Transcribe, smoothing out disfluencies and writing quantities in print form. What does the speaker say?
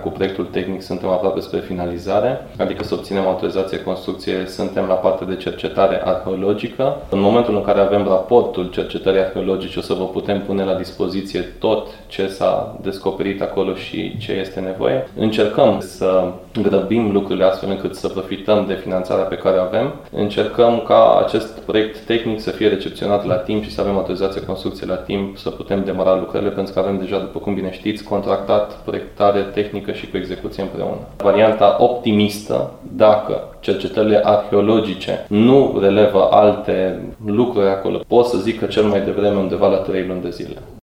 Cu proiectul tehnic suntem aproape spre finalizare, adică să obținem autorizație construcție, suntem la partea de cercetare arheologică. În momentul în care avem raportul cercetării arheologice, o să vă putem pune la dispoziție tot ce s-a descoperit acolo și ce este nevoie. Încercăm să grăbim lucrurile astfel încât să profităm de finanțarea pe care o avem. Încercăm ca acest proiect tehnic să fie recepționat la timp și să avem autorizație construcție la timp, să putem demara lucrările, pentru că avem deja, după cum bine știți, contractat proiectare tehnică și cu execuție împreună. Varianta optimistă, dacă cercetările arheologice nu relevă alte lucruri acolo, pot să zic că cel mai devreme undeva la 3 luni de zile.